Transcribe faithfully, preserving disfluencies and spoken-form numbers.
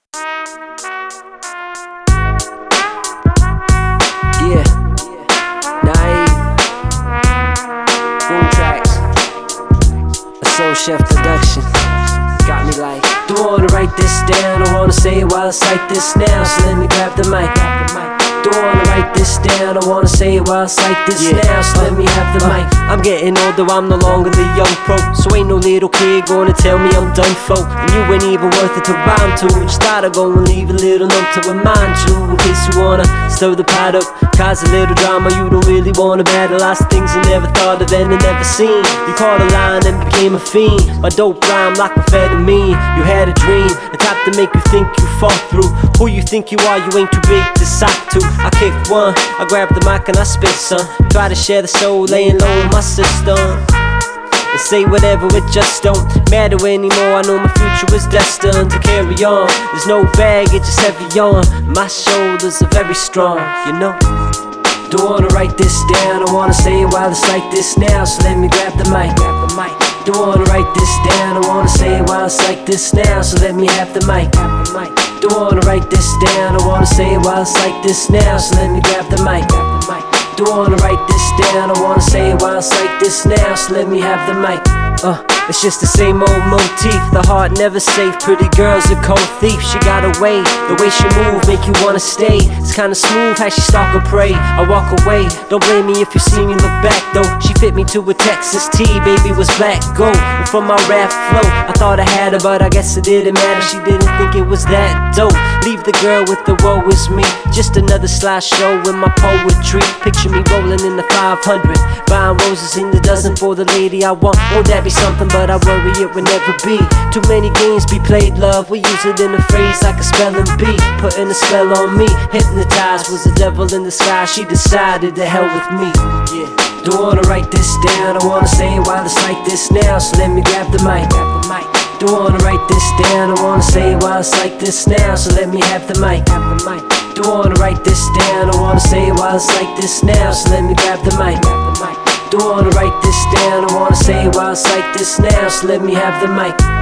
Yeah, Naive, Boom Tracks, a Soul Chef production. Got me like, don't wanna write this down, I wanna say it while I cite this now. So let me grab the mic. Don't wanna write this down, I wanna say it while I cite this yeah. now. So let me have the uh, mic. I'm getting older, I'm no longer the young pro, so ain't no little kid gonna tell me I'm done for. And you ain't even worth it to rhyme to. Just thought I'd go and leave a little note to remind you, in case you wanna stir the pot up, cause a little drama. You don't really wanna battle lots of things you never thought of and never seen. You caught a line and became a fiend. My dope rhyme like amphetamine. You had a dream, the type to make you think you fall through. Who you think you are, you ain't too big to sock to. I kick one, I grab the mic and I spit some. Try to share the soul, laying low in my system. And say whatever, it just don't matter anymore. I know my future is destined to carry on. There's no baggage, it's heavy on. My shoulders are very strong, you know. Don't wanna write this down, I wanna say it while it's like this now. So let me grab the mic, grab the mic. Don't wanna write this down, I wanna say it while it's like this now. So let me have the mic, grab the mic. Don't wanna write this down, I wanna say it while it's like this now. So let me grab the mic, grab the mic. Don't wanna write this down, I wanna say it while it's like this now. So let me have the mic. Uh, it's just the same old motif, the heart never safe. Pretty girl's a cold thief, she got away. The way she move make you wanna stay. It's kinda smooth how she stalk or prey. I walk away, don't blame me if you see me look back though. She fit me to a Texas T, baby was black gold. And from my rap flow, I thought I had her, but I guess it didn't matter. She didn't think it was that dope. Leave the girl with the woe is me. Just another slideshow with my poetry. Picture me rolling in the five hundred, buying roses in the dozen for the lady I want. Won't that be something? But I worry it would never be. Too many games be played, love. We use it in a phrase like a spelling bee. Putting a spell on me, hypnotized. Was the devil in the sky, she decided to hell with me. Yeah. Don't wanna write this down, I wanna say it while it's like this now. So let me grab the mic, grab the mic. Don't wanna write this down, I wanna say it while it's like this now. So let me have the mic, have the mic. Don't wanna write this down, I wanna say it while it's like this now. So let me grab the mic, grab the mic. Don't wanna write this down, I wanna say it while it's like this now. So let me have the mic.